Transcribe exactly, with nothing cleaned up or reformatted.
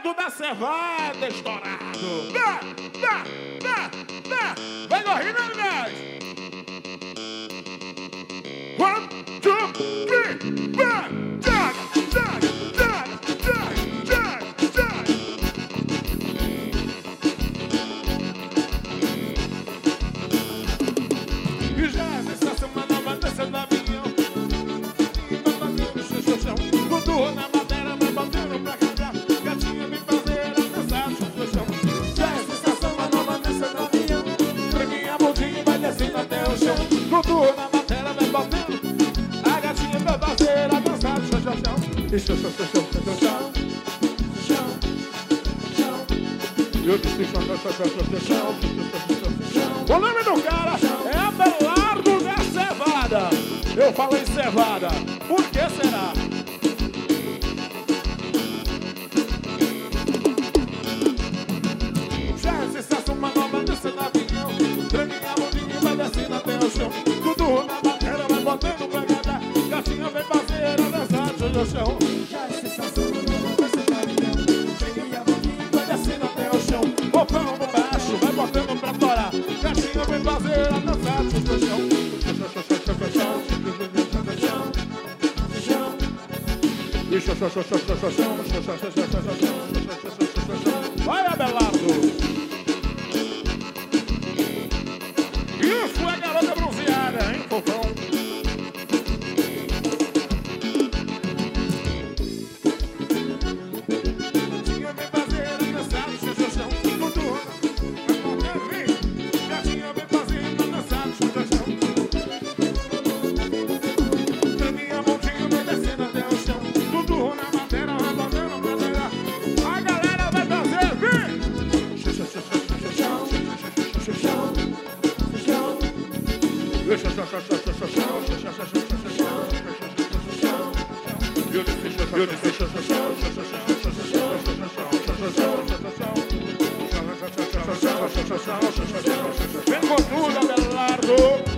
Abelardo da Cevada estourado. Dá, dá, dá, dá. Vai correndo, aliás. One, two, three, one. Joga, joga, joga, joga, joga, joga. E já é sensação, uma nova dança do avião. E vai batendo xuxoxão. Tudo na madeira, vai batendo pra cá. Gatinha vem fazer a dança xuxoxão. Já é sensação, uma nova dança do avião. Tranquinha a bundinha e vai descendo até o chão. Tudo na madeira, vai batendo. A gatinha vai fazer a dança xuxoxão. E xuxoxão, xuxoxão, xuxoxão. Eu disse xuxoxão, xuxoxão. O nome do cara é Abelardo da Cevada. Eu falei cevada, por que será? Já é sensação, uma nova dança no avião. Tranquinha a bundinha e vai descendo até o chão. Tudo na madeira, vai botando pra cá. Gatinha vem fazer a dança no chão. Já é sensação, uma nova dança no avião. Tranquinha a bundinha e vai descendo até o chão. Botão no baixo, vai botando pra torar. Gatinha vem fazer a dança no chão. Vai, Abelardo! Isso é garota bronzeada, hein, fofão? Gatinha vem fazer a dança no xuxoxão. Tudo na madeira, gatinha vem fazer a dança no xuxoxão. Tranquinha a bundinha vai descendo até o chão. Tudo na madeira, rebolando pra terra. A galera vai fazer, vem! Xuxoxão, xuxoxão, xuxoxão, xuxoxão. Vem com tudo, Abelardo!